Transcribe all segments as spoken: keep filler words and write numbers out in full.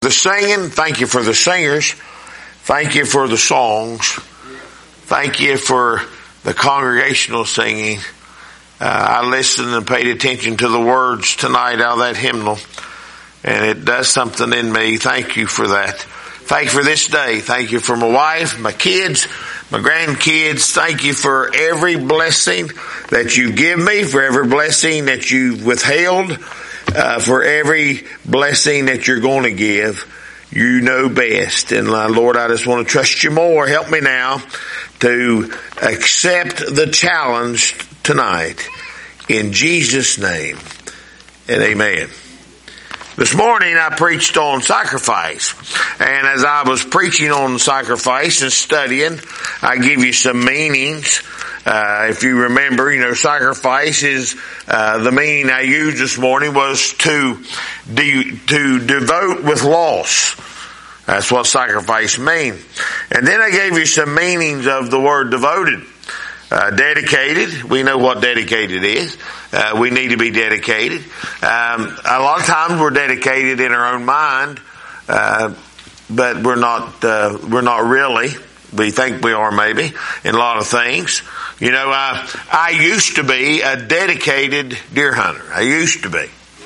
The singing, thank you for the singers. Thank you for the songs. Thank you for the congregational singing. Uh, I listened and paid attention to the words tonight out of that hymnal, and it does something in me. Thank you for that. Thank you for this day. Thank you for my wife, my kids, my grandkids. Thank you for every blessing that you give me, for every blessing that you've withheld, uh, for every blessing that you're going to give. You know best. And uh, Lord, I just want to trust you more. Help me now to accept the challenge tonight. In Jesus' name, and amen. This morning I preached on sacrifice, and as I was preaching on sacrifice and studying, I give you some meanings. Uh, if you remember, you know, sacrifice is, uh, the meaning I used this morning was to, de- to devote with loss. That's what sacrifice means. And then I gave you some meanings of the word devoted. Uh, dedicated, we know what dedicated is. Uh, we need to be dedicated. Um, a lot of times we're dedicated in our own mind, uh, but we're not, uh, we're not really. We think we are maybe in a lot of things. You know, I, I used to be a dedicated deer hunter. I used to be.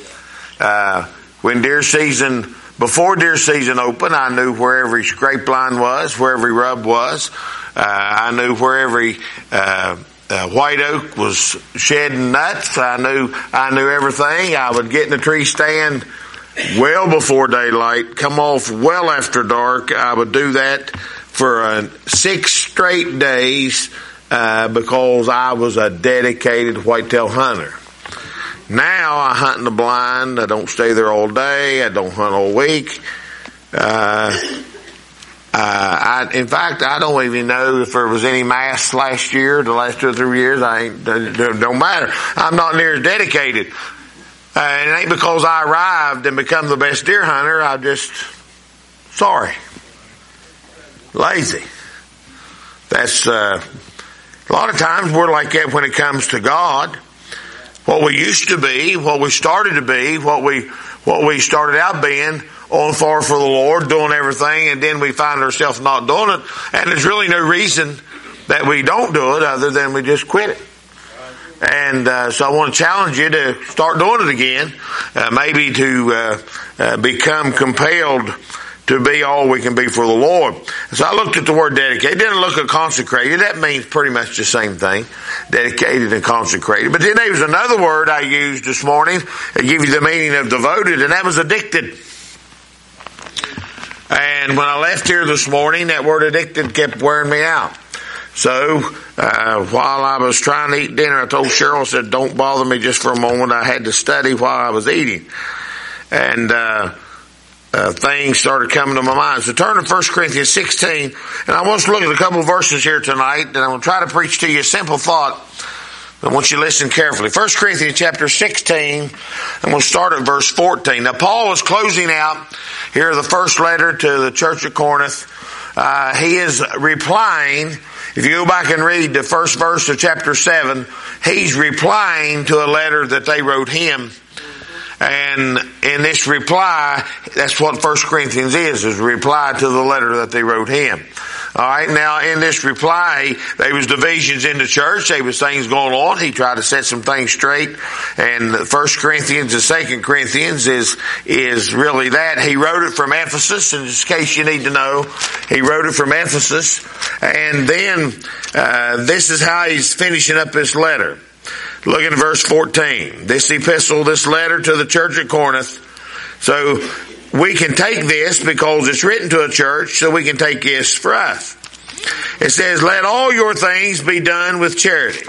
Uh, when deer season, before deer season opened, I knew where every scrape line was, where every rub was. Uh, I knew where every, uh, uh, white oak was shedding nuts. I knew, I knew everything. I would get in the tree stand well before daylight, come off well after dark. I would do that for uh, six straight days, uh, because I was a dedicated whitetail hunter. Now I hunt in the blind. I don't stay there all day. I don't hunt all week. Uh, uh, I, in fact, I don't even know if there was any mass last year, the last two or three years. I ain't, it don't matter. I'm not near as dedicated. Uh, and it ain't because I arrived and become the best deer hunter. I'm just sorry. Lazy. That's, uh, a lot of times we're like that when it comes to God. What we used to be, what we started to be, what we, what we started out being, on fire for the Lord, doing everything, and then we find ourselves not doing it, and there's really no reason that we don't do it other than we just quit it. And uh, so I want to challenge you to start doing it again, uh, maybe to uh, uh, become compelled to be all we can be for the Lord. So I looked at the word dedicated. Didn't look at consecrated. That means pretty much the same thing. Dedicated and consecrated. But then there was another word I used this morning that give you the meaning of devoted, and that was addicted. And when I left here this morning, that word addicted kept wearing me out. So, uh, while I was trying to eat dinner, I told Cheryl, I said, don't bother me just for a moment. I had to study while I was eating. And, uh, Uh, things started coming to my mind. So turn to First Corinthians sixteen, and I want us to look at a couple of verses here tonight, and I'm going to try to preach to you a simple thought. I want you to listen carefully. First Corinthians chapter sixteen, I'm going to start at verse fourteen. Now Paul is closing out here the first letter to the church of Corinth. Uh, he is replying. If you go back and read the first verse of chapter seven, he's replying to a letter that they wrote him. And in this reply, that's what First Corinthians is, is a reply to the letter that they wrote him. Alright, now in this reply, there was divisions in the church, there was things going on, he tried to set some things straight, and First Corinthians and Second Corinthians is, is really that. He wrote it from Ephesus, in case you need to know, he wrote it from Ephesus, and then, uh, this is how he's finishing up this letter. Look at verse fourteen. This epistle, this letter to the church at Corinth. So we can take this because it's written to a church, so we can take this for us. It says, let all your things be done with charity.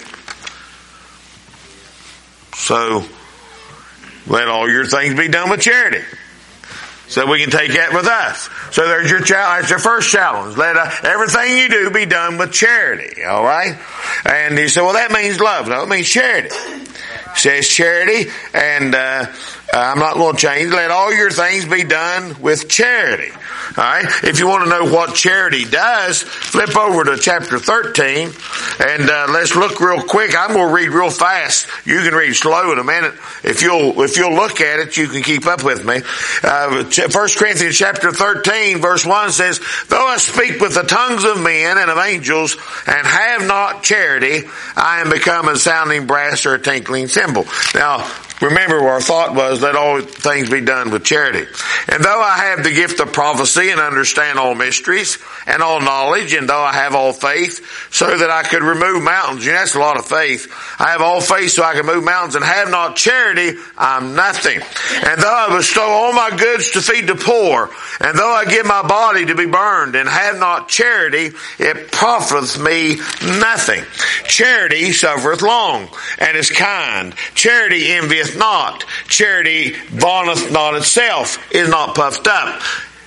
So, let all your things be done with charity. So we can take that with us. So there's your challenge. That's your first challenge. Let uh, everything you do be done with charity. All right. And you say, well, that means love. No, it means charity. It says charity, and uh, Uh, I'm not going to change. Let all your things be done with charity. All right. If you want to know what charity does, flip over to chapter thirteen, and uh, let's look real quick. I'm going to read real fast. You can read slow in a minute. If you'll if you'll look at it, you can keep up with me. Uh, First Corinthians chapter thirteen, verse one says, "Though I speak with the tongues of men and of angels, and have not charity, I am become a sounding brass or a tinkling cymbal." Now, remember, our thought was, let all things be done with charity. "And though I have the gift of prophecy and understand all mysteries and all knowledge, and though I have all faith so that I could remove mountains," you know, that's a lot of faith. "I have all faith so I can move mountains, and have not charity, I'm nothing. And though I bestow all my goods to feed the poor, and though I give my body to be burned, and have not charity, it profiteth me nothing. Charity suffereth long, and is kind. Charity envieth not. Charity vaunteth not itself, is not puffed up,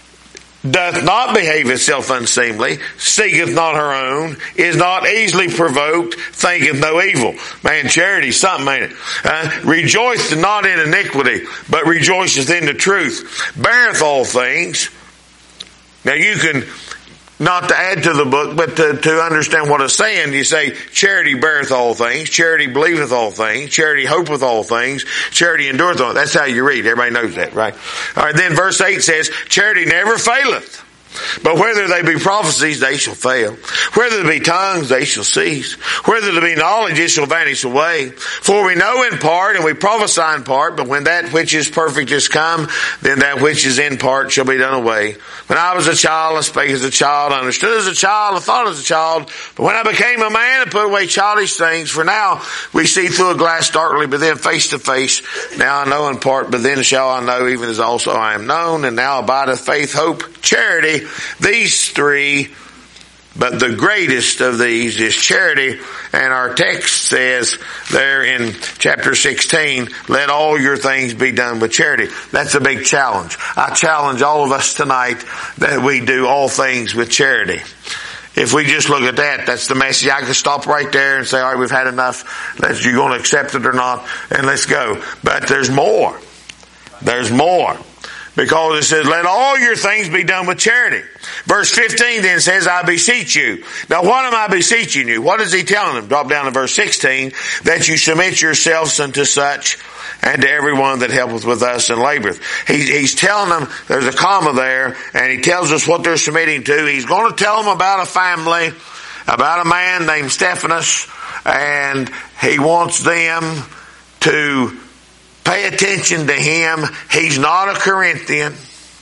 doth not behave itself unseemly, seeketh not her own, is not easily provoked, thinketh no evil." Man, charity's something, ain't it? Uh, "Rejoiceth not in iniquity, but rejoiceth in the truth. Beareth all things." Now you can, not to add to the book, but to, to understand what it's saying, you say, charity beareth all things, charity believeth all things, charity hopeth all things, charity endureth all. That's how you read. Everybody knows that, right? All right, then verse eight says, "Charity never faileth. But whether they be prophecies, they shall fail. Whether there be tongues, they shall cease. Whether there be knowledge, it shall vanish away. For we know in part, and we prophesy in part, but when that which is perfect is come, then that which is in part shall be done away. When I was a child, I spake as a child, I understood as a child, I thought as a child. But when I became a man, I put away childish things. For now we see through a glass darkly, but then face to face. Now I know in part, but then shall I know, even as also I am known. And now abideth faith, hope, charity. These three, but the greatest of these is charity." And our text says there in chapter sixteen, "Let all your things be done with charity." That's a big challenge. I challenge all of us tonight that we do all things with charity. If we just look at that, that's the message. I can stop right there and say, all right, we've had enough. Let's, you're going to accept it or not, and let's go. But there's more. There's more. Because it says, "Let all your things be done with charity." Verse fifteen then says, "I beseech you." Now what am I beseeching you? What is he telling them? Drop down to verse sixteen. "That you submit yourselves unto such, and to everyone that helpeth with us and laboreth." He, he's telling them, there's a comma there, and he tells us what they're submitting to. He's going to tell them about a family, about a man named Stephanus, and he wants them to pay attention to him. He's not a Corinthian.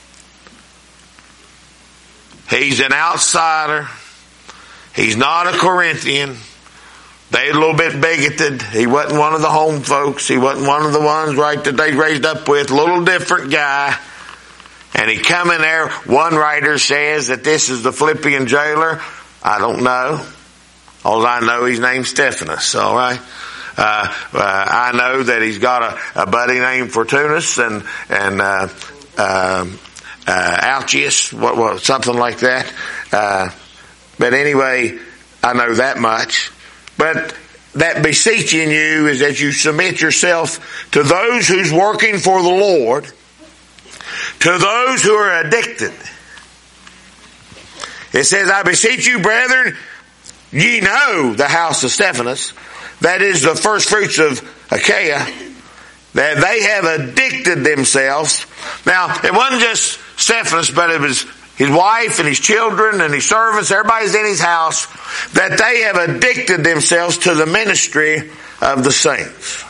He's an outsider. He's not a Corinthian. They're a little bit bigoted. He wasn't one of the home folks. He wasn't one of the ones, right, that they raised up with. A little different guy. And he come in there. One writer says that this is the Philippian jailer. I don't know. All I know, he's named Stephanus, all right? Uh, uh, I know that he's got a, a buddy named Fortunus and, and, uh, uh, uh, Alcius, what, what, something like that. Uh, but anyway, I know that much. But that beseeching you is that you submit yourself to those who's working for the Lord, to those who are addicted. It says, "I beseech you, brethren, ye know the house of Stephanus," that is the first fruits of Achaia, that they have addicted themselves. Now, it wasn't just Stephanus, but it was his wife and his children and his servants, everybody's in his house, that they have addicted themselves to the ministry of the saints.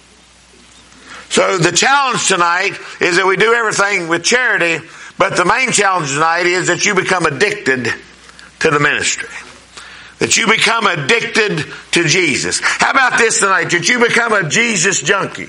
So the challenge tonight is that we do everything with charity, but the main challenge tonight is that you become addicted to the ministry. That you become addicted to Jesus. How about this tonight? That you become a Jesus junkie.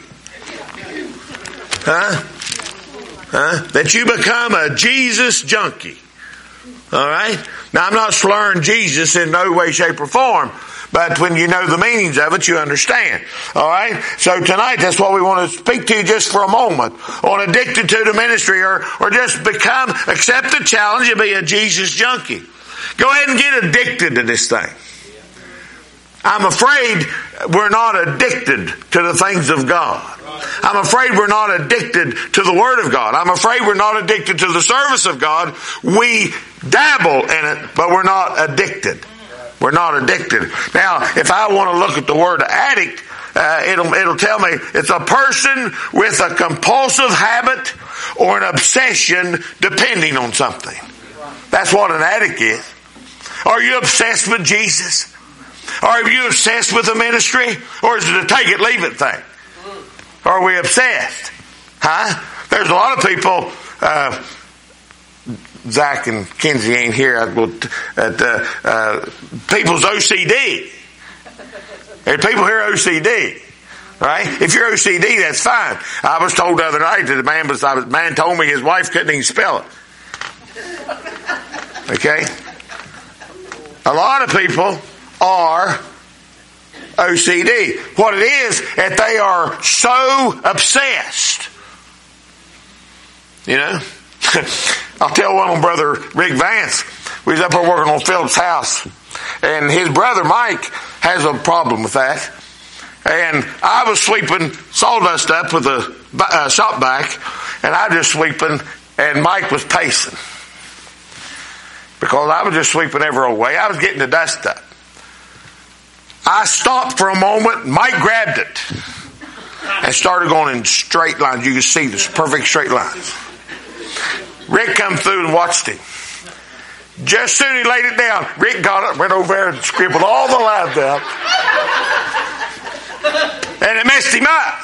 Huh? Huh? That you become a Jesus junkie. Alright? Now I'm not slurring Jesus in no way, shape, or form. But when you know the meanings of it, you understand. Alright? So tonight, that's what we want to speak to you just for a moment. On addicted to the ministry, or, or just become, accept the challenge and be a Jesus junkie. Go ahead and get addicted to this thing. I'm afraid we're not addicted to the things of God. I'm afraid we're not addicted to the Word of God. I'm afraid we're not addicted to the service of God. We dabble in it, but we're not addicted. We're not addicted. Now, if I want to look at the word addict, uh, it'll, it'll tell me it's a person with a compulsive habit or an obsession depending on something. That's what an addict is. Are you obsessed with Jesus? Are you obsessed with the ministry? Or is it a take it, leave it thing? Are we obsessed? Huh? There's a lot of people, uh, Zach and Kenzie ain't here, at uh, uh, people's O C D. There's people here O C D. Right? If you're O C D, that's fine. I was told the other night that the man was, the man told me his wife couldn't even spell it. Okay? A lot of people are O C D. What it is, that they are so obsessed. You know? I'll tell one of them, Brother Rick Vance. We was up there working on Philip's house. And his brother Mike has a problem with that. And I was sweeping sawdust up with a uh, shop vac. And I was just sweeping. And Mike was pacing. Because I was just sweeping every old way. I was getting the dust up. I stopped for a moment. Mike grabbed it. And started going in straight lines. You can see this perfect straight lines. Rick come through and watched him. Just soon he laid it down. Rick got it, went over there and scribbled all the lines down. And it messed him up.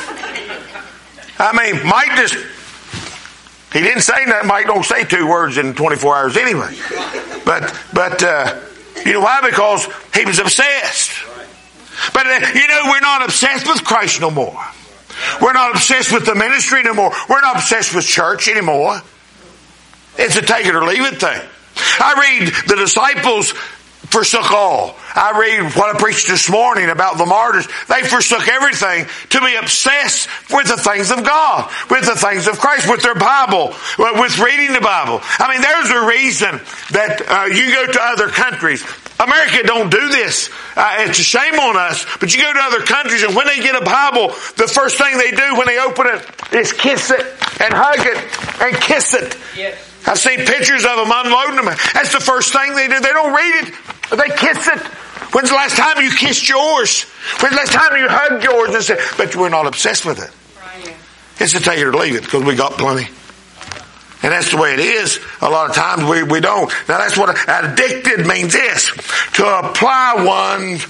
I mean, Mike just, he didn't say nothing. Mike don't say two words in twenty-four hours anyway. But, but, uh, you know why? Because he was obsessed. But, uh, you know, we're not obsessed with Christ no more. We're not obsessed with the ministry no more. We're not obsessed with church anymore. It's a take it or leave it thing. I read the disciples forsook all. I read what I preached this morning about the martyrs. They forsook everything to be obsessed with the things of God, with the things of Christ, with their Bible, with reading the Bible. I mean, there's a reason that uh, you go to other countries. America don't do this. Uh, it's a shame on us. But you go to other countries and when they get a Bible, the first thing they do when they open it is kiss it and hug it and kiss it. Yes. I've seen pictures of them unloading them. That's the first thing they do. They don't read it. They kiss it. When's the last time you kissed yours? When's the last time you hugged yours? And said, but we're not obsessed with it. Right. It's a take it or leave it because we got plenty. And that's the way it is. A lot of times we, we don't. Now that's what addicted means this. To apply one's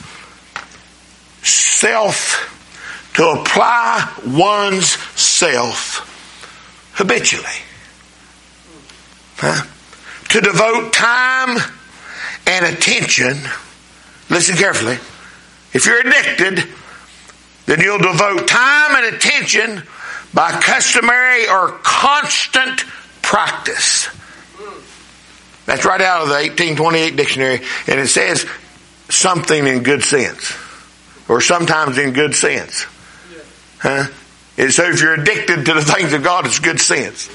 self, to apply one's self habitually. Huh? To devote time and attention. Listen carefully. If you're addicted, then you'll devote time and attention by customary or constant practice. That's right out of the eighteen twenty-eight dictionary. And it says something in good sense. Or sometimes in good sense. Huh? And so if you're addicted to the things of God, it's good sense.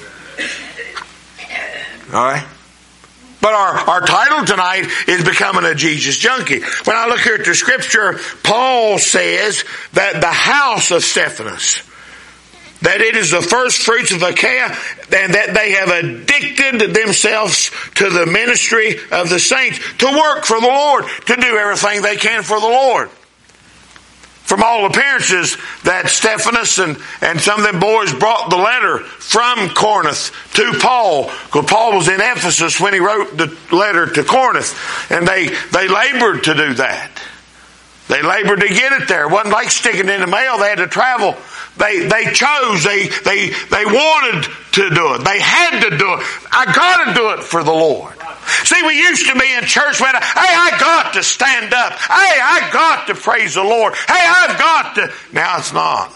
Alright? But our, our title tonight is Becoming a Jesus Junkie. When I look here at the scripture, Paul says that the house of Stephanas, that it is the first fruits of Achaia, and that they have addicted themselves to the ministry of the saints, to work for the Lord, to do everything they can for the Lord. From all appearances, that Stephanas and, and some of them boys brought the letter from Corinth to Paul. Because Paul was in Ephesus when he wrote the letter to Corinth. And they, they labored to do that. They labored to get it there. It wasn't like sticking it in the mail. They had to travel. They, they chose. They, they, they wanted to do it. They had to do it. I got to do it for the Lord. See, we used to be in church when, hey, I got to stand up. Hey, I got to praise the Lord. Hey, I've got to. Now it's not.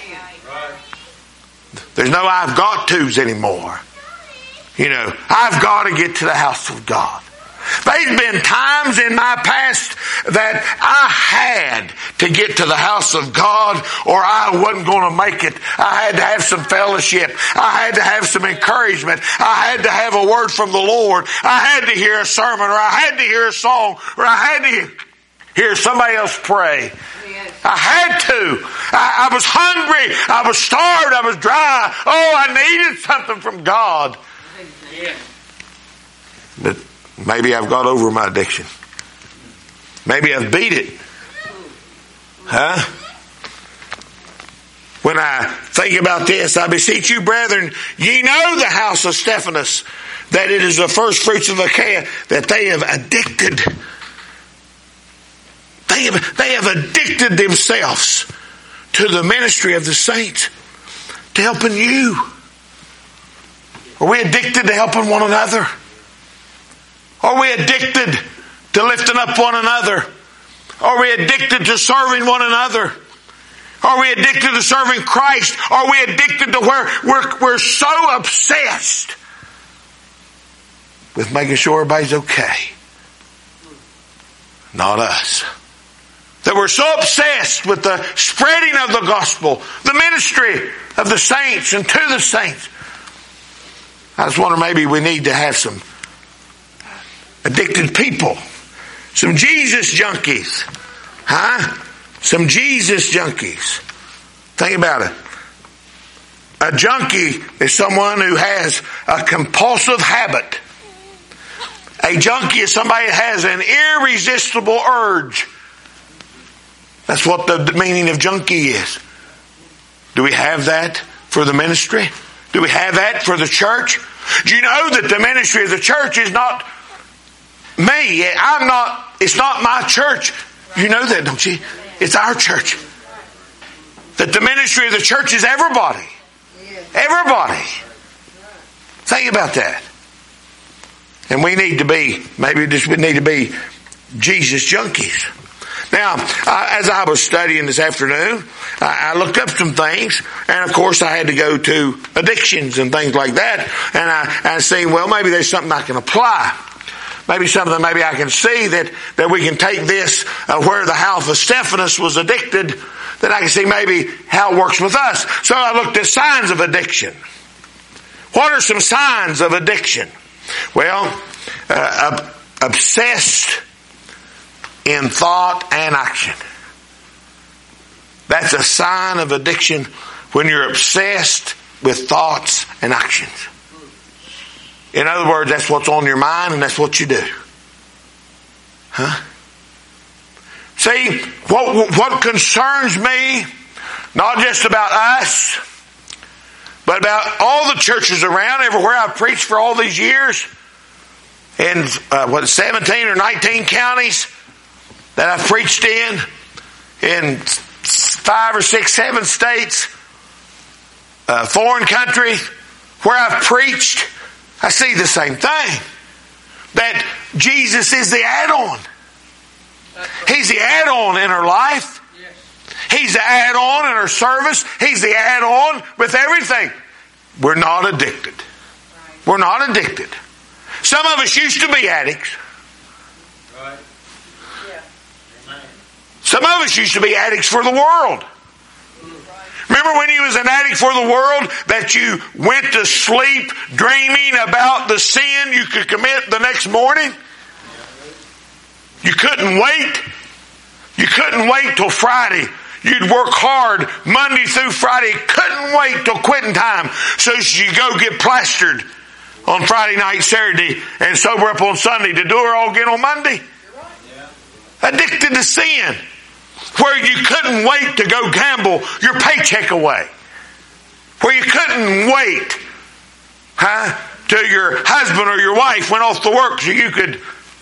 There's no I've got to's anymore. You know, I've got to get to the house of God. There's been times in my past that I had to get to the house of God or I wasn't going to make it. I had to have some fellowship. I had to have some encouragement. I had to have a word from the Lord. I had to hear a sermon or I had to hear a song or I had to hear somebody else pray. I had to. I, I was hungry. I was starved. I was dry. Oh, I needed something from God. But maybe I've got over my addiction. Maybe I've beat it. Huh? When I think about this, I beseech you, brethren, ye know the house of Stephanus, that it is the first fruits of Achaia, that they have addicted. They have, they have addicted themselves to the ministry of the saints, to helping you. Are we addicted to helping one another? Are we addicted to lifting up one another? Are we addicted to serving one another? Are we addicted to serving Christ? Are we addicted to where we're, we're so obsessed with making sure everybody's okay? Not us. That we're so obsessed with the spreading of the gospel, the ministry of the saints and to the saints. I just wonder, maybe we need to have some addicted people. Some Jesus junkies. Huh? Some Jesus junkies. Think about it. A junkie is someone who has a compulsive habit. A junkie is somebody that has an irresistible urge. That's what the meaning of junkie is. Do we have that for the ministry? Do we have that for the church? Do you know that the ministry of the church is not me? I'm not, it's not my church. You know that, don't you? It's our church. That the ministry of the church is everybody. Everybody. Think about that. And we need to be, maybe just we need to be Jesus junkies. Now, uh, as I was studying this afternoon, I, I looked up some things, and of course I had to go to addictions and things like that, and I, I seen, well, maybe there's something I can apply. Maybe something maybe I can see that, that we can take this uh, where the house of Stephanus was addicted, that I can see maybe how it works with us. So I looked at signs of addiction. What are some signs of addiction? Well, uh, ob- obsessed in thought and action. That's a sign of addiction when you're obsessed with thoughts and actions. In other words, that's what's on your mind and that's what you do. Huh? See, what, what concerns me, not just about us, but about all the churches around, everywhere I've preached for all these years, in uh, what, seventeen or nineteen counties that I've preached in, in five or six, seven states, uh, foreign countries, where I've preached, I see the same thing. That Jesus is the add-on. He's the add-on in our life. He's the add-on in our service. He's the add-on with everything. We're not addicted. We're not addicted. Some of us used to be addicts. Some of us used to be addicts for the world. Remember when you was an addict for the world, that you went to sleep dreaming about the sin you could commit the next morning? You couldn't wait. You couldn't wait till Friday. You'd work hard Monday through Friday. Couldn't wait till quitting time so you go get plastered on Friday night, Saturday, and sober up on Sunday to do it all again on Monday. Addicted to sin. Where you couldn't wait to go gamble your paycheck away. Where you couldn't wait, huh, till your husband or your wife went off to work so you could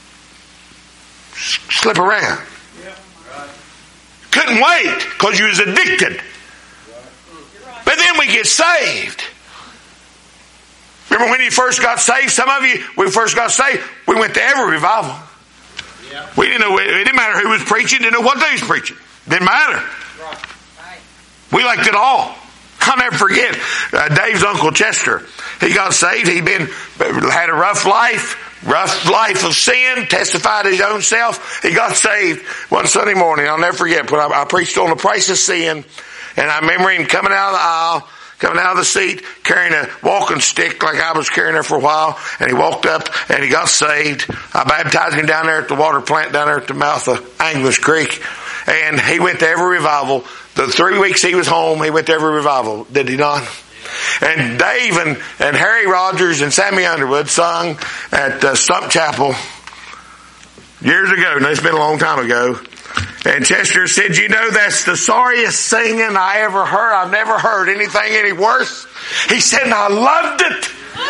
slip around. Couldn't wait because you was addicted. But then we get saved. Remember when you first got saved? Some of you, when we first got saved, we went to every revival. We didn't know, it didn't matter who was preaching, didn't know what they was preaching. Didn't matter. We liked it all. I'll never forget uh, Dave's Uncle Chester. He got saved. He'd been, had a rough life, rough life of sin, testified his own self. He got saved one Sunday morning. I'll never forget when I, I preached on the price of sin. And I remember him coming out of the aisle, coming out of the seat, carrying a walking stick like I was carrying her for a while. And he walked up and he got saved. I baptized him down there at the water plant down there at the mouth of Anglis Creek. And he went to every revival. The three weeks he was home, he went to every revival. Did he not? And Dave and, and Harry Rogers and Sammy Underwood sung at uh, Stump Chapel years ago. Now, it's been a long time ago. And Chester said, you know, that's the sorriest singing I ever heard. I've never heard anything any worse. He said, and I loved it.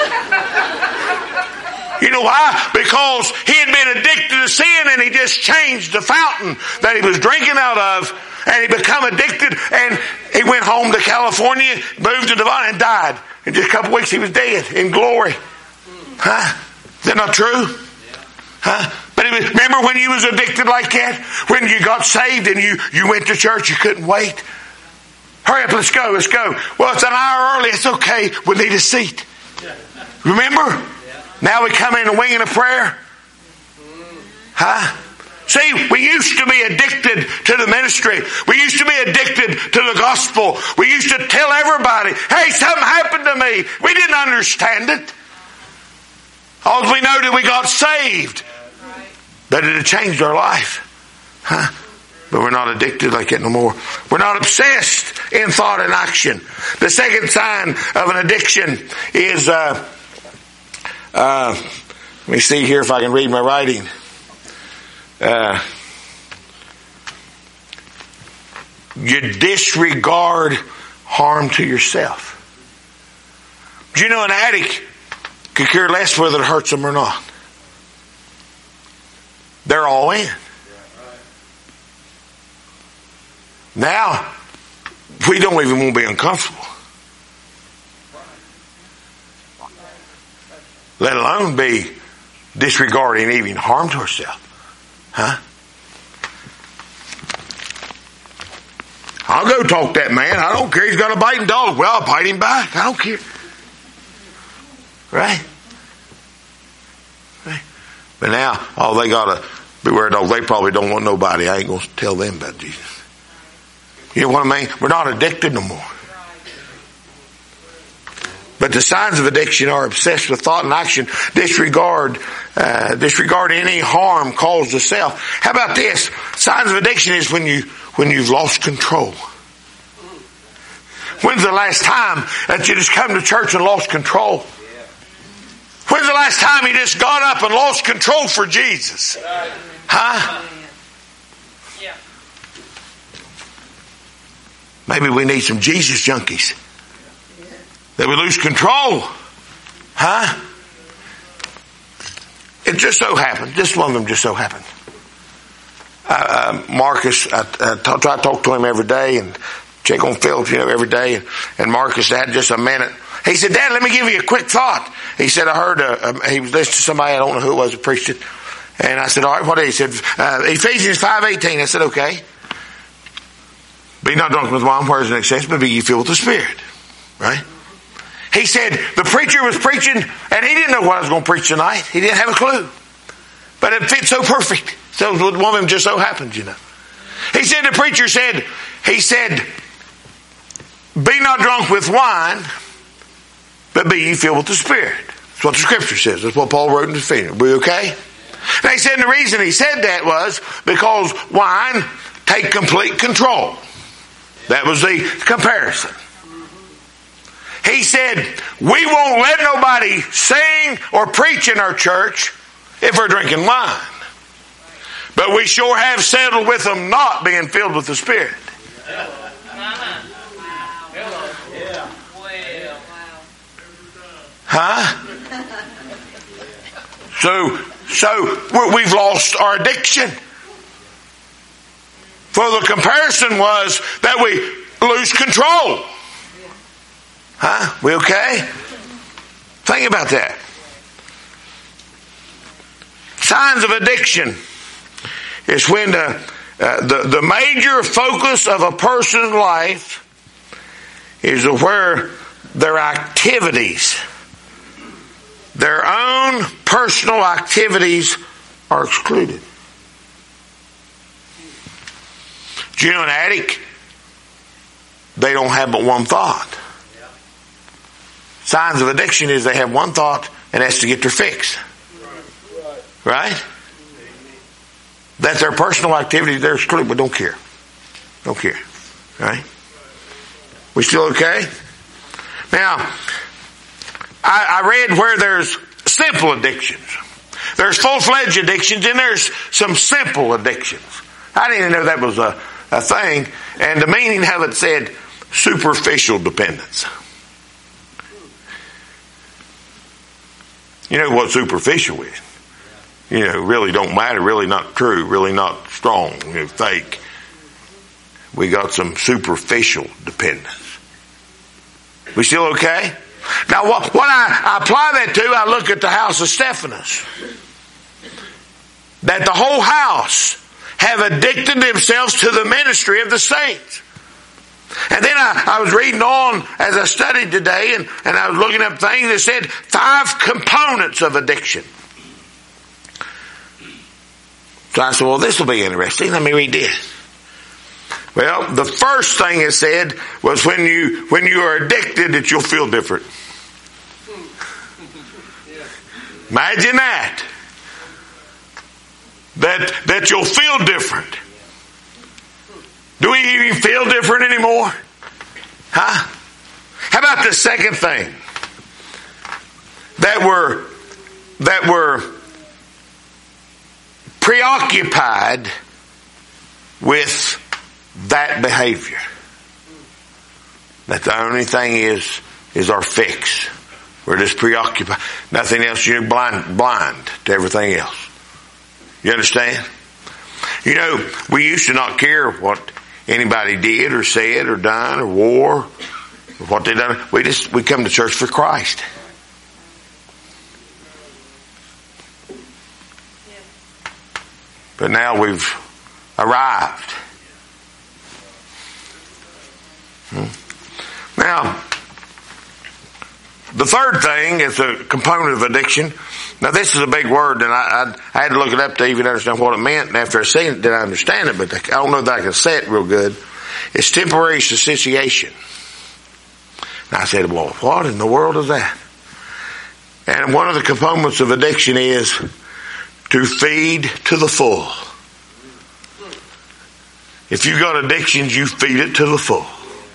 You know why? Because he had been addicted to sin and he just changed the fountain that he was drinking out of. And he became addicted and he went home to California, moved to Devon and died. In just a couple of weeks he was dead in glory. Huh? Is that not true? Huh? But was, remember when you was addicted like that? When you got saved and you, you went to church, you couldn't wait. Hurry up, let's go, let's go. Well, it's an hour early, it's okay. We need a seat. Remember? Now we come in the winging of prayer. Huh? See, we used to be addicted to the ministry. We used to be addicted to the gospel. We used to tell everybody, hey, something happened to me. We didn't understand it. All we know that we got saved. But it had changed our life. Huh? But we're not addicted like that no more. We're not obsessed in thought and action. The second sign of an addiction is, uh, uh, let me see here if I can read my writing. Uh, you disregard harm to yourself. Do you know an addict could care less whether it hurts them or not? They're all in. Now, we don't even want to be uncomfortable. Let alone be disregarding even harm to ourselves. Huh? I'll go talk to that man. I don't care. He's got a biting dog. Well, I'll bite him back. I don't care. Right? Right? But now, oh, they got to beware dogs. They probably don't want nobody. I ain't going to tell them about Jesus. You know what I mean? We're not addicted no more. But the signs of addiction are obsessed with thought and action, disregard, uh, disregard any harm caused to self. How about this? Signs of addiction is when you, when you've lost control. When's the last time that you just come to church and lost control? When's the last time you just got up and lost control for Jesus? Huh? Maybe we need some Jesus junkies. That we lose control. Huh? It just so happened. Just one of them just so happened. Uh, uh, Marcus, I, I, t- I talk to him every day and check on Philip, you know, every day. And, and Marcus had just a minute. He said, Dad, let me give you a quick thought. He said, I heard, uh, uh, he was listening to somebody, I don't know who it was, who preached it. And I said, all right, what is it? He said, uh, Ephesians five eighteen. I said, okay. Be not drunk with wine, whereas in excess, but be ye filled with the Spirit. Right? He said the preacher was preaching and he didn't know what I was going to preach tonight. He didn't have a clue. But it fit so perfect. So one of them just so happened, you know. He said the preacher said, he said, be not drunk with wine, but be ye filled with the Spirit. That's what the scripture says. That's what Paul wrote in his finger. We okay? And he said the reason he said that was because wine take complete control. That was the comparison. He said, we won't let nobody sing or preach in our church if we're drinking wine. But we sure have settled with them not being filled with the Spirit. Huh? So, so we've lost our addiction. For the comparison was that we lose control. Huh? We okay? Think about that. Signs of addiction is when the, uh, the, the major focus of a person's life is where their activities, their own personal activities are excluded. Do you know an addict? They don't have but one thought. signs of addiction is they have one thought, and that's to get their fix. Right? That their personal activity, they're excluded, but don't care. Don't care. Right? We still okay? Now, I, I read where there's simple addictions. There's full-fledged addictions, and there's some simple addictions. I didn't even know that was a, a thing. And the meaning of it said superficial dependence. You know what superficial is? You know, really don't matter, really not true, really not strong, you know, fake. We got some superficial dependence. We still okay? Now, what, what I, I apply that to, I look at the house of Stephanus. That the whole house have addicted themselves to the ministry of the saints. And then I, I was reading on as I studied today, and, and I was looking up things that said five components of addiction. So I said, well, this will be interesting. Let me read this. Well, the first thing it said was when you when you are addicted that you'll feel different. Imagine that. That that you'll feel different. Do we even feel different anymore? Huh? How about the second thing? That we're that we're preoccupied with that behavior. That the only thing is is our fix. We're just preoccupied. Nothing else. You're blind blind to everything else. You understand? You know, we used to not care what anybody did or said or done or wore or what they done. We just we come to church for Christ. But now we've arrived. Hmm. Now, the third thing is a component of addiction. Now, this is a big word, and I, I, I had to look it up to even understand what it meant. And after I seen it, did I understand it? But I don't know that I can say it real good. It's temporary cessation. And I said, well, what in the world is that? And one of the components of addiction is to feed to the full. If you've got addictions, you feed it to the full.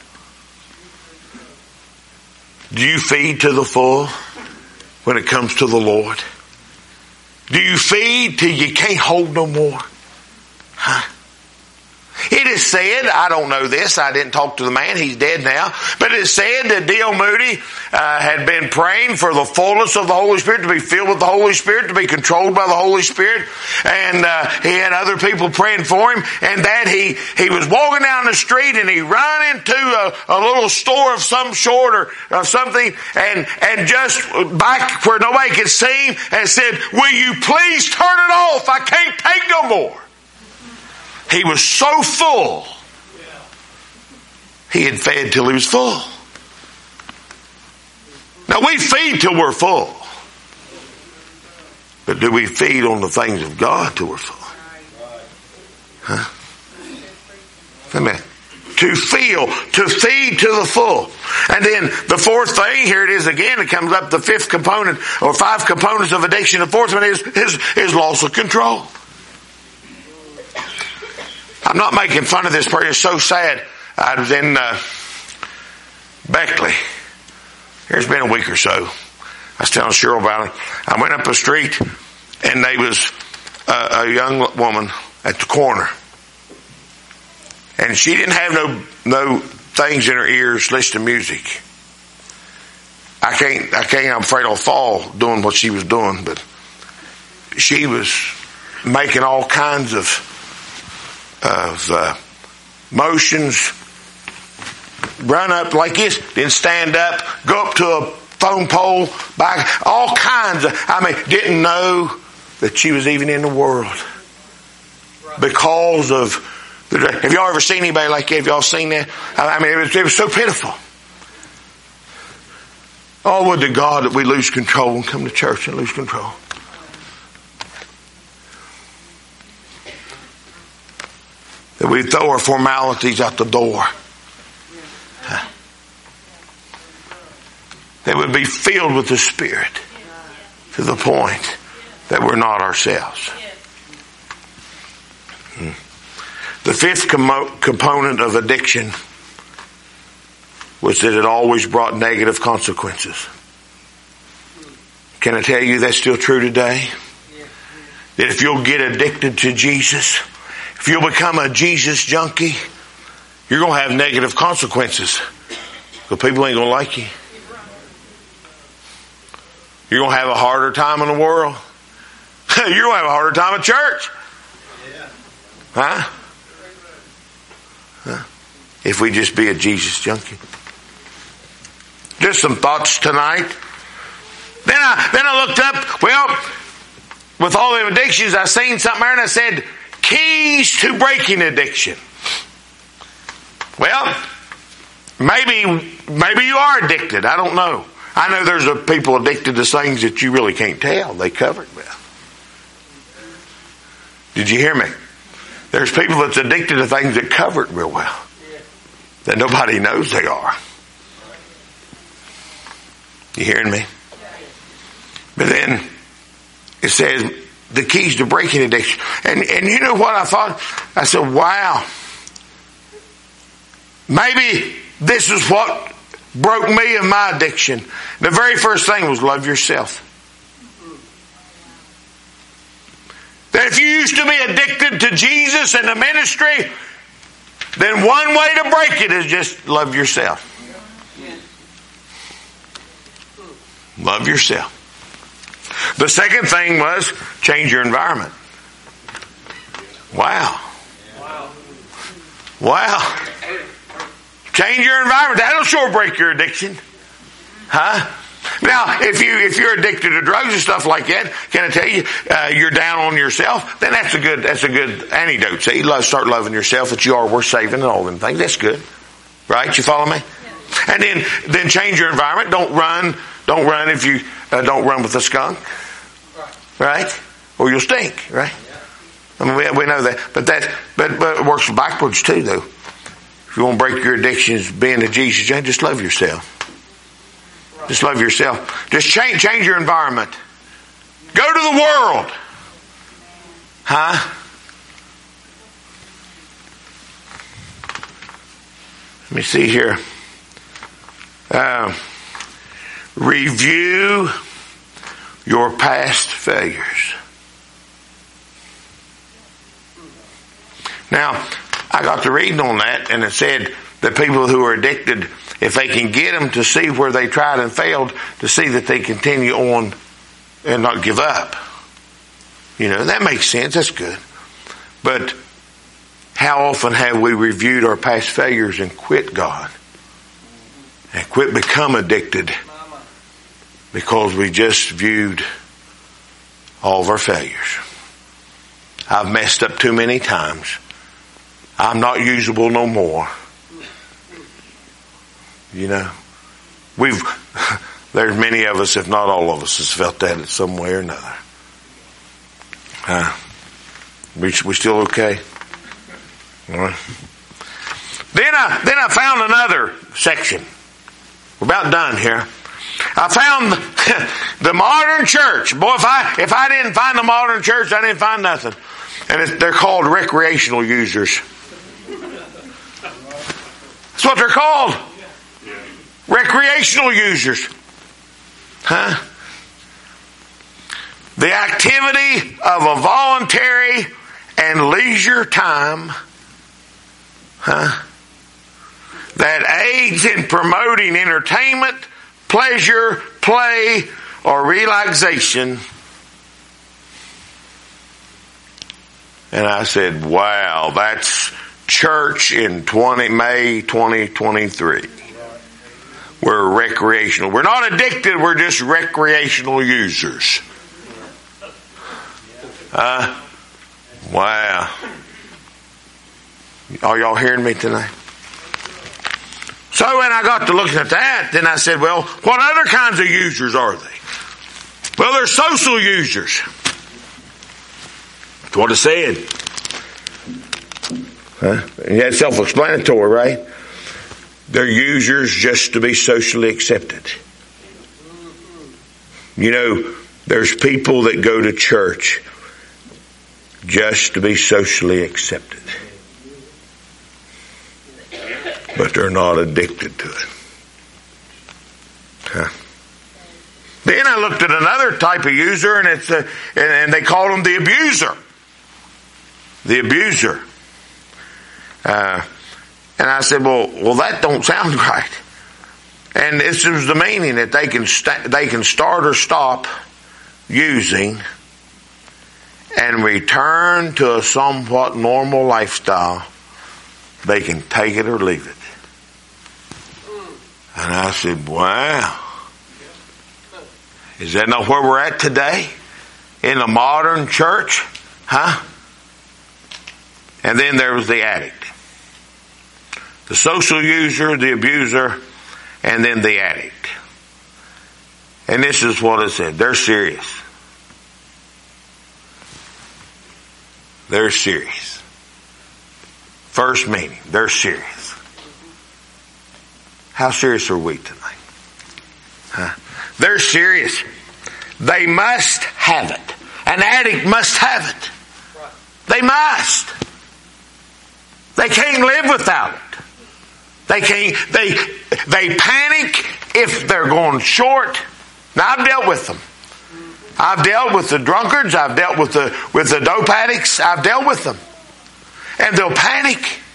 Do you feed to the full when it comes to the Lord? Do you feed till you can't hold no more? Huh? It is said, I don't know this, I didn't talk to the man, he's dead now, but it is said that D L Moody uh, had been praying for the fullness of the Holy Spirit, to be filled with the Holy Spirit, to be controlled by the Holy Spirit, and uh, he had other people praying for him, and that he, he was walking down the street and he ran into a, a little store of some sort or, or something, and, and just back where nobody could see him, and said, will you please turn it off, I can't take no more. He was so full. He had fed till he was full. Now we feed till we're full. But do we feed on the things of God till we're full? Huh? Amen. To feel, to feed to the full. And then the fourth thing, here it is again, it comes up the fifth component, or five components of addiction. The fourth one is, is, is loss of control. I'm not making fun of this person. It's so sad. I was in uh, Beckley. It's been a week or so. I was telling Cheryl about it. I went up the street, and there was a, a young woman at the corner. And she didn't have no no things in her ears listening to music. I can't, I can't, I'm afraid I'll fall doing what she was doing. But she was making all kinds of of uh, motions, run up like this, then stand up, go up to a phone pole, back, all kinds of, I mean, didn't know that she was even in the world. Because of, the, have y'all ever seen anybody like that? Have y'all seen that? I mean, it was, it was so pitiful. Oh, would to God that we lose control and come to church and lose control. That we throw our formalities out the door. That would be filled with the Spirit to the point that we're not ourselves. Hmm. The fifth com- component of addiction was that it always brought negative consequences. Can I tell you that's still true today? That if you'll get addicted to Jesus, if you'll become a Jesus junkie, you're going to have negative consequences. Because people ain't going to like you. You're going to have a harder time in the world. You're going to have a harder time at church. Huh? Huh? If we just be a Jesus junkie. Just some thoughts tonight. Then I, then I looked up, well, with all the addictions, I seen something there and I said, keys to breaking addiction. Well, maybe, maybe you are addicted. I don't know. I know there's a people addicted to things that you really can't tell they covered with. Did you hear me? There's people that's addicted to things that cover it real well. That nobody knows they are. You hearing me? But then it says the keys to breaking addiction. And, and you know what I thought? I said, wow. Maybe this is what broke me of my addiction. The very first thing was love yourself. That if you used to be addicted to Jesus and the ministry, then one way to break it is just love yourself. Love yourself. The second thing was change your environment. Wow. Wow. Change your environment. That'll sure break your addiction. Huh? Now, if you if you're addicted to drugs and stuff like that, can I tell you, uh, you're down on yourself, then that's a good that's a good antidote. So you love, start loving yourself, that you are worth saving and all them things. That's good. Right? You follow me? Yeah. And then then change your environment. Don't run. Don't run if you uh, don't run with a skunk. Right? Or you'll stink. Right? I mean, we, we know that. But that but, but it works backwards too, though. If you want to break your addictions, being a Jesus, just love yourself. Just love yourself. Just change, change your environment. Go to the world. Huh? Let me see here. Uh, review your past failures. Now, I got to reading on that, and it said that people who are addicted, if they can get them to see where they tried and failed, to see that they continue on and not give up. You know, that makes sense. That's good. But how often have we reviewed our past failures and quit God? And quit become addicted because we just viewed all of our failures. I've messed up too many times. I'm not usable no more. You know, we've, there's many of us, if not all of us, has felt that in some way or another. Uh, we, we still okay? All right. Then I, then I found another section. We're about done here. I found the, the modern church. Boy, if I, if I didn't find the modern church, I didn't find nothing. And it, they're called recreational users. That's what they're called. Recreational users. Huh? The activity of a voluntary and leisure time, huh, that aids in promoting entertainment, pleasure, play, or relaxation. And I said, wow, that's church in twenty May twenty twenty-three. We're recreational. We're not addicted, we're just recreational users. Uh, wow. Are y'all hearing me tonight? So when I got to looking at that, then I said, well, what other kinds of users are they? Well, they're social users. That's what it said. Huh? And that's self-explanatory, right? They're users just to be socially accepted. You know, there's people that go to church just to be socially accepted. But they're not addicted to it. Huh. Then I looked at another type of user, and it's a, and, and they call them the abuser. The abuser. Uh, and I said, well, well, that don't sound right. And this is the meaning that they can st- they can start or stop using and return to a somewhat normal lifestyle. They can take it or leave it. And I said, wow. Is that not where we're at today? In the modern church? Huh? And then there was the addict. The social user, the abuser, and then the addict. And this is what it said. They're serious. They're serious. First meaning, they're serious. How serious are we tonight? Huh? They're serious. They must have it. An addict must have it. They must. They can't live without it. They can't, they, they panic if they're going short. Now, I've dealt with them. I've dealt with the drunkards. I've dealt with the, with the dope addicts. I've dealt with them. And they'll panic.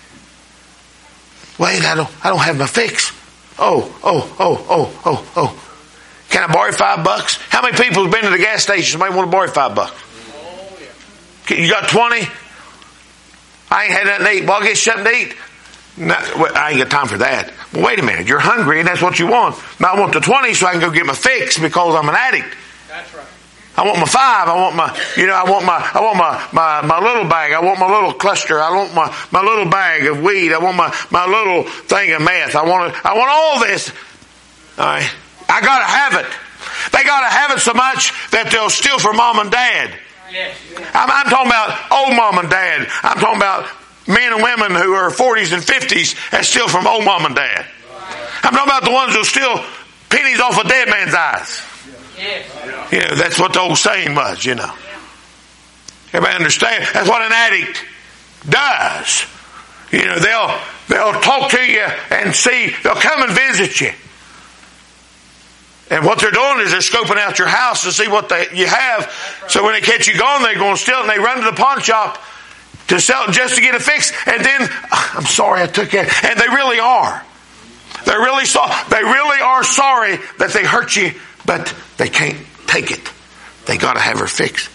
Wait, I don't, I don't have my fix. Oh, oh, oh, oh, oh, oh. Can I borrow five bucks? How many people have been to the gas station? Somebody want to borrow five bucks? Oh, yeah. You got twenty? I ain't had nothing to eat. Well, I'll get you something to eat. No, I ain't got time for that. Well, wait a minute. You're hungry and that's what you want. Now I want the twenty so I can go get my fix because I'm an addict. That's right. I want my five. I want my, you know, I want my, I want my, my, my little bag. I want my little cluster. I want my, my little bag of weed. I want my, my little thing of meth. I want I want all this. All right. I gotta have it. They gotta have it so much that they'll steal from mom and dad. Yes. I'm, I'm talking about old mom and dad. I'm talking about men and women who are forties and fifties that steal from old mom and dad. I'm talking about the ones who steal pennies off a dead man's eyes. Yes. You know, that's what the old saying was, you know. Everybody understand? That's what an addict does. You know, they'll, they'll talk to you and see, they'll come and visit you. And what they're doing is they're scoping out your house to see what they, you have. So when they catch you gone, they're going to steal it and they run to the pawn shop to sell it just to get it fixed. And then, I'm sorry I took it. And they really are. They're really so, they really are sorry that they hurt you, but they can't take it. They got to have her fixed.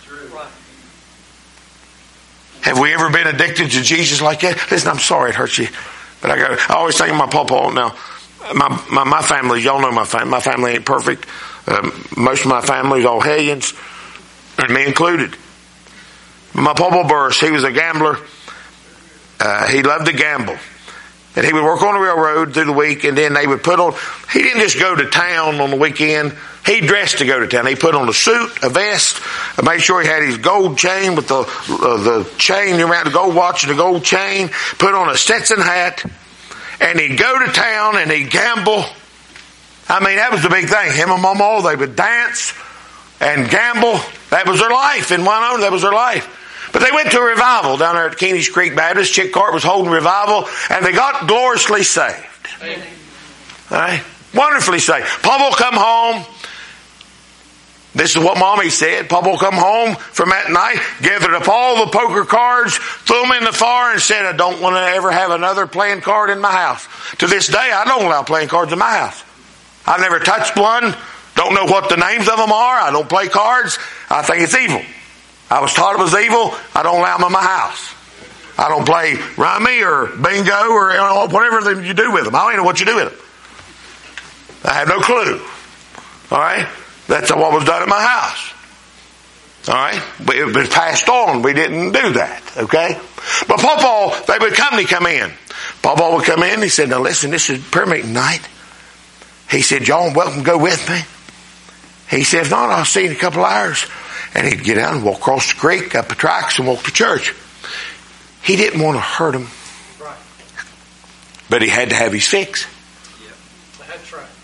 Have we ever been addicted to Jesus like that? Listen, I'm sorry it hurt you, but I got. I always think of my pawpaw. Now, my my, my family, y'all know my family. My family ain't perfect. Um, most of my family is all hellions, and me included. My pawpaw Burris, he was a gambler. Uh, he loved to gamble. And he would work on the railroad through the week, and then they would put on, he didn't just go to town on the weekend. He dressed to go to town. He put on a suit, a vest, made sure he had his gold chain with the uh, the chain around the gold watch and the gold chain, put on a Stetson hat, and he'd go to town and he'd gamble. I mean, that was the big thing. Him and Mama, they would dance and gamble. That was their life. In Winona, that was their life. But they went to a revival down there at Keeney's Creek Baptist. Chick Cart was holding revival, and they got gloriously saved. Amen. All right? Wonderfully saved. Papa will come home. This is what Mommy said. Papa will come home from that night, gathered up all the poker cards, threw them in the fire, and said, I don't want to ever have another playing card in my house. To this day, I don't allow playing cards in my house. I've never touched one. Don't know what the names of them are. I don't play cards. I think it's evil. I was taught it was evil. I don't allow them in my house. I don't play rummy or bingo or you know, whatever you do with them. I don't even know what you do with them. I have no clue. All right? That's what was done at my house. All right? But it was passed on. We didn't do that. Okay? But Pawpaw, they would come, he come in. Pawpaw would come in. He said, now listen, this is prayer meeting night. He said, y'all welcome to go with me. He said, if not, I'll see you in a couple of hours. And he'd get out and walk across the creek, up the tracks, and walk to church. He didn't want to hurt him. Right. But he had to have his fix. Yeah, that's right.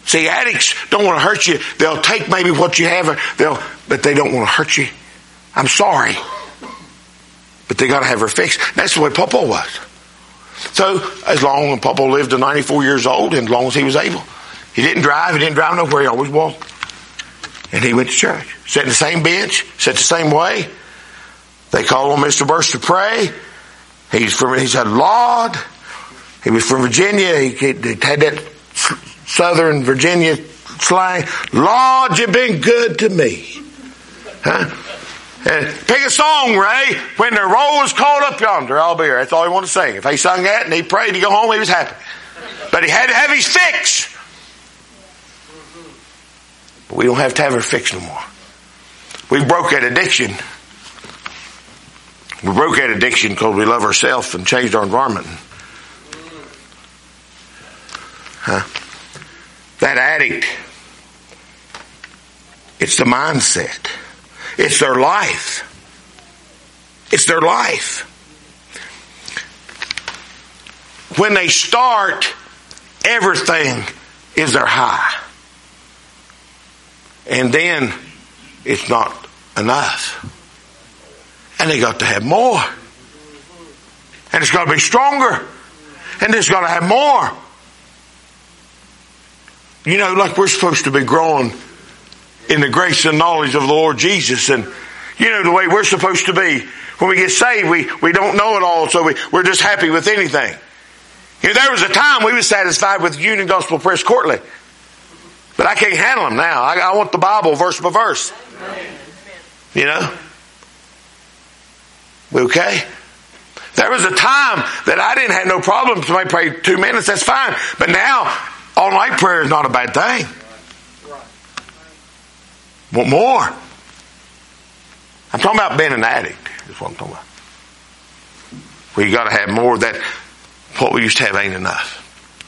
See, addicts don't want to hurt you. They'll take maybe what you have, they'll, but they don't want to hurt you. I'm sorry. But they got to have her fixed. That's the way Papa was. So, as long as Papa lived to ninety-four years old, and as long as he was able. He didn't drive. He didn't drive nowhere. He always walked. And he went to church. Sat in the same bench. Sat the same way. They called on Mister Burst to pray. He's from, he said, Lord. He was from Virginia. He, he had that Southern Virginia slang. Lord, you've been good to me. Huh? And pick a song, Ray. When the roll is called up yonder, I'll be here. That's all he wanted to sing. If he sung that and he prayed to go home, he was happy. But he had to have his fix. But we don't have to have our fix no more. We broke that addiction. We broke that addiction because we love ourselves and changed our environment. Huh? That addict, it's the mindset. It's their life. It's their life. When they start, everything is their high. And then it's not enough. And they got to have more. And it's got to be stronger. And it's got to have more. You know, like we're supposed to be growing in the grace and knowledge of the Lord Jesus. And you know the way we're supposed to be. When we get saved, we, we don't know it all, so we, we're just happy with anything. You know, there was a time we were satisfied with Union Gospel Press Courtly. But I can't handle them now. I, I want the Bible verse by verse. You know? We okay? There was a time that I didn't have no problem. Somebody prayed two minutes, that's fine. But now, all night prayer is not a bad thing. Want more? I'm talking about being an addict. That's what I'm talking about. Well, you got to have more of that. What we used to have ain't enough.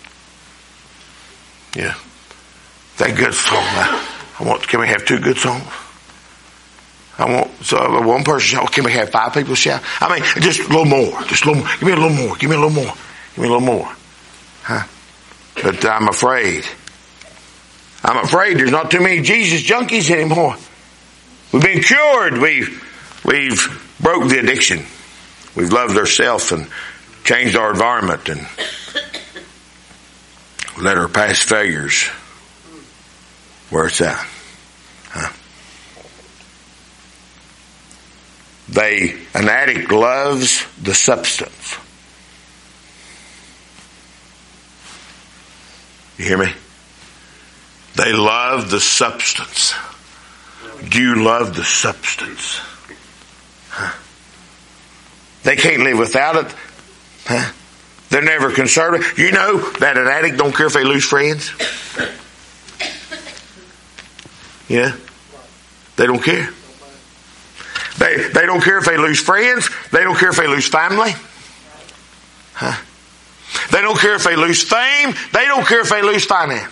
Yeah. That good song. I want. Can we have two good songs? I want. So one person shout. Can we have five people shout? I mean, just a little more. Just a little more. Give me a little more. Give me a little more. Give me a little more. Huh? But I'm afraid. I'm afraid there's not too many Jesus junkies anymore. We've been cured. We've we've broke the addiction. We've loved ourselves and changed our environment and let our past failures where it's at. Huh? They an addict loves the substance. You hear me? They love the substance. Do you love the substance? Huh? They can't live without it. Huh? They're never concerned. You know that an addict don't care if they lose friends? Yeah? They don't care. They, they don't care if they lose friends. They don't care if they lose family. Huh? They don't care if they lose fame. They don't care if they lose finance.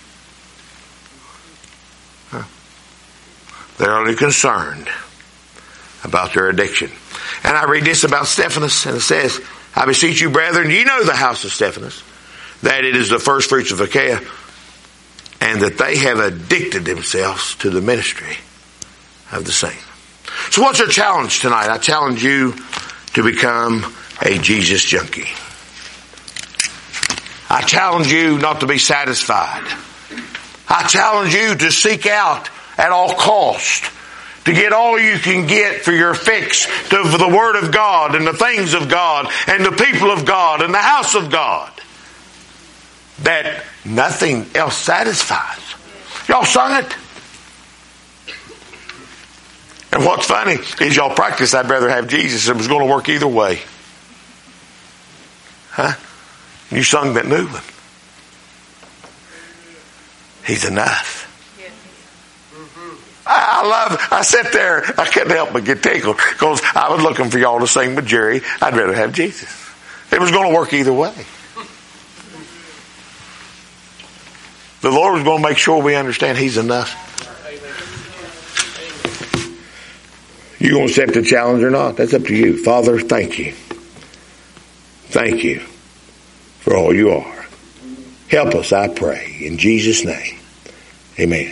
Huh? They're only concerned about their addiction. And I read this about Stephanus, and it says, I beseech you, brethren, you know the house of Stephanus, that it is the first fruits of Achaia, and that they have addicted themselves to the ministry of the saint. So what's your challenge tonight? I challenge you to become a Jesus junkie. I challenge you not to be satisfied. I challenge you to seek out at all cost to get all you can get for your fix to for the Word of God and the things of God and the people of God and the house of God. That nothing else satisfies. Y'all sung it. And what's funny is y'all practice, I'd rather have Jesus. It was going to work either way. Huh? You sung that new one. He's enough. I love, I sat there, I couldn't help but get tickled because I was looking for y'all to sing with Jerry. I'd rather have Jesus. It was going to work either way. The Lord was going to make sure we understand He's enough. You going to accept the challenge or not? That's up to you. Father, thank you. Thank you for all you are. Help us, I pray. In Jesus' name, amen.